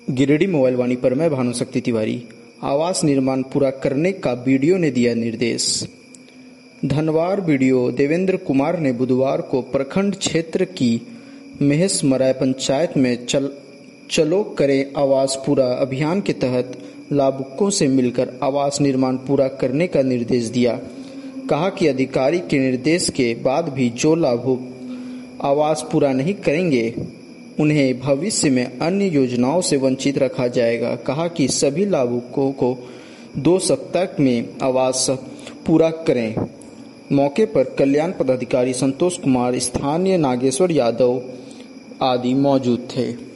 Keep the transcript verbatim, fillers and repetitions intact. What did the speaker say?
Giridih mobile वाणी पर मैं भानुशक्ति तिवारी। आवास निर्माण पूरा करने का बीडीओ ने दिया निर्देश। धनवार बीडीओ देवेंद्र कुमार ने बुधवार को प्रखंड क्षेत्र की महेशमराय पंचायत में चल चलो करें आवास पूरा अभियान के तहत लाभुकों से मिलकर आवास निर्माण पूरा करने का निर्देश दिया। कहा कि अधिकारी के निर्देश के बाद भी जो लाभुक आवास पूरा नहीं करेंगे उन्हें भविष्य में अन्य योजनाओं से वंचित रखा जाएगा। कहा कि सभी लाभुकों को दो सप्ताह में आवास पूरा करें। मौके पर कल्याण पदाधिकारी संतोष कुमार, स्थानीय नागेश्वर यादव आदि मौजूद थे।